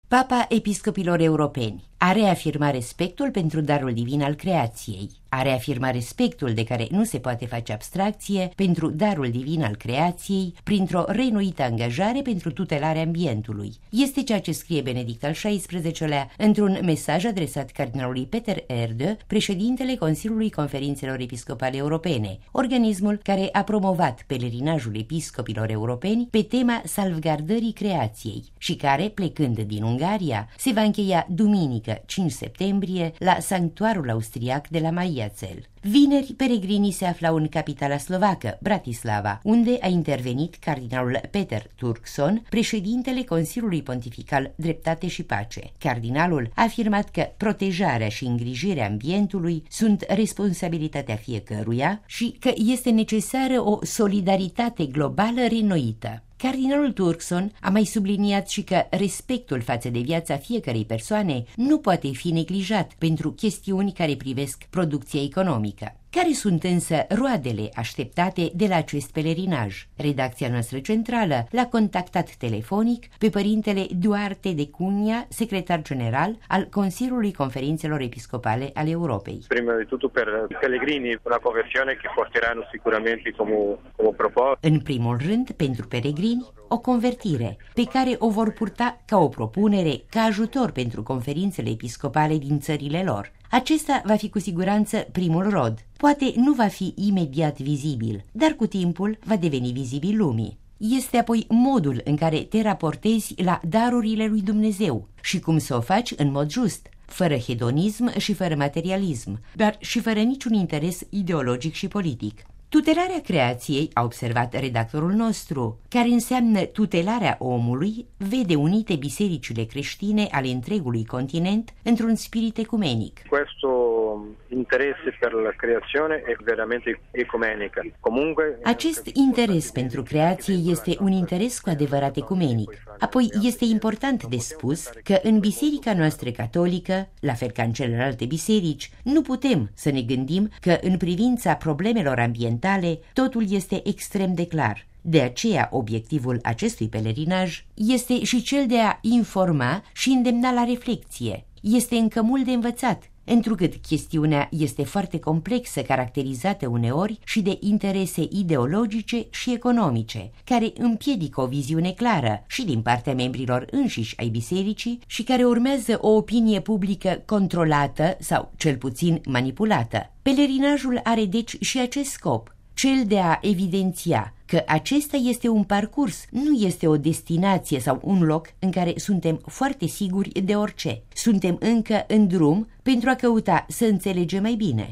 Papa Episcopilor Europeni a reafirmat respectul pentru darul divin al creației, a reafirmat respectul de care nu se poate face abstracție pentru darul divin al creației printr-o reînnoită angajare pentru tutelarea ambientului. Este ceea ce scrie Benedict al XVI-lea într-un mesaj adresat cardinalului Peter Erde, președintele Consiliului Conferințelor Episcopale Europene, organismul care a promovat pelerinajul episcopilor europeni pe tema salvgardării creației și care, plecând din Ungaria, se va încheia duminică 5 septembrie la sanctuarul austriac de la Maiațel. Vineri, peregrinii se aflau în capitala slovacă, Bratislava, unde a intervenit cardinalul Peter Turkson, președintele Consiliului Pontifical Dreptate și Pace. Cardinalul a afirmat că protejarea și îngrijirea ambientului sunt responsabilitatea fiecăruia și că este necesară o solidaritate globală reînnoită. Cardinalul Turkson a mai subliniat și că respectul față de viața fiecărei persoane nu poate fi neglijat pentru chestiuni care privesc producția economică. Care sunt însă roadele așteptate de la acest pelerinaj? Redacția noastră centrală l-a contactat telefonic pe părintele Duarte de Cunha, secretar general al Consiliului Conferințelor Episcopale ale Europei. Prima di tutto per pellegrini una conversione che porteranno sicuramente come proposta. În primul rând, pentru peregrini, o convertire pe care o vor purta ca o propunere, ca ajutor pentru conferințele episcopale din țările lor. Acesta va fi cu siguranță primul rod. Poate nu va fi imediat vizibil, dar cu timpul va deveni vizibil lumii. Este apoi modul în care te raportezi la darurile lui Dumnezeu și cum să o faci în mod just, fără hedonism și fără materialism, dar și fără niciun interes ideologic și politic. Tutelarea creației, a observat redactorul nostru, care înseamnă tutelarea omului, vede unite bisericile creștine ale întregului continent într-un spirit ecumenic. Questo interesse per la creazione è veramente ecumenico. Comunque, acest interes pentru creație este un interes cu adevărat ecumenic. Apoi este important de spus că în biserica noastră catolică, la fel ca în celelalte biserici, nu putem să ne gândim că în privința problemelor ambientale totul este extrem de clar. De aceea, obiectivul acestui pelerinaj este și cel de a informa și îndemna la reflecție. Este încă mult de învățat, întrucât chestiunea este foarte complexă, caracterizată uneori și de interese ideologice și economice, care împiedică o viziune clară și din partea membrilor înșiși ai bisericii și care urmează o opinie publică controlată sau cel puțin manipulată. Pelerinajul are deci și acest scop, cel de a evidenția că acesta este un parcurs, nu este o destinație sau un loc în care suntem foarte siguri de orice. Suntem încă în drum pentru a căuta să înțelegem mai bine.